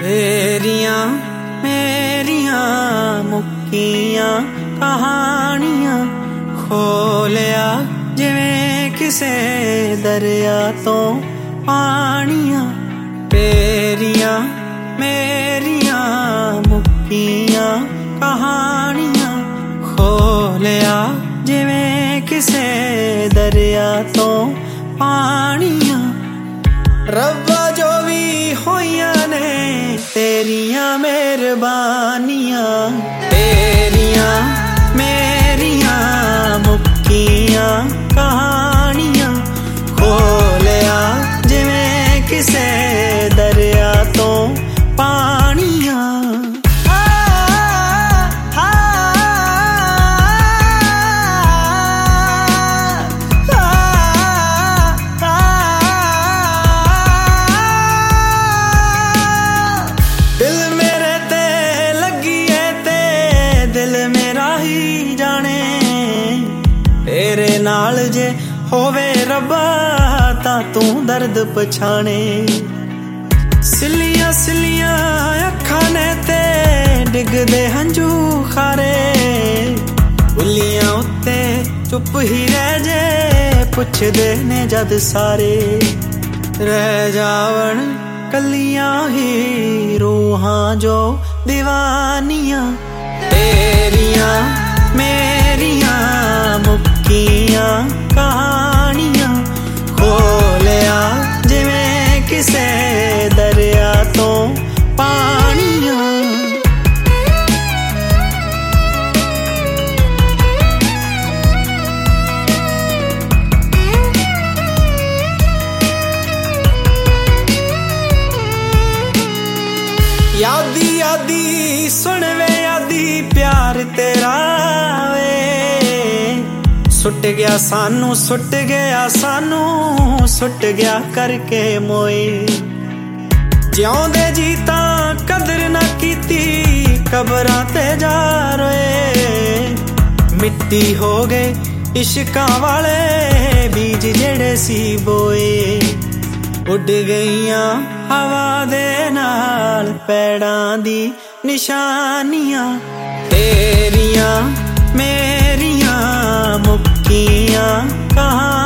तेरियां मेरियां मुक्कियां कहानियां खोलिया जिवें किसे दरिया तो पानियां। तेरियां मेरियां मुक्कियां कहानियां खोलिया जिवें किसे दरिया तो पानियां। रब्बा जो भी होइयां ने तेरियां मेहरबानियां। तेरियां मेरियां मुक्कियां कहानियां खोलिया जिवें किसे दरिया तो पानियां। तेरे नाल जे होवे रब्बा तां तू दर्द पछाणे। सिलियां सिलियां अखां ने ते डिगदे हंजू खारे। बुलियां उत्ते चुप ही रह जे पुछदे ने जद सारे। रह जावन कलियां ही रूहां जो दीवानियां। तेरियां मेरियां मुक्कियां कहानियां खोलिया जिवें किसे दरिया तो पानियां। यादी यादी सुन वे यादी प्यार तेरा वे। सुट गया सानू सुट गया सानू सुट गया करके मोए। जिउंदे जी तां कदर ना कीती कबरां ते जा रोए। मिट्टी हो गए इश्कां वाले बीज जेड़े सी बोए। उड़ गईयां हवा दे नाल पैड़ां दी निशानियां। तेरियां मेरियां मुक्कियां कहानियां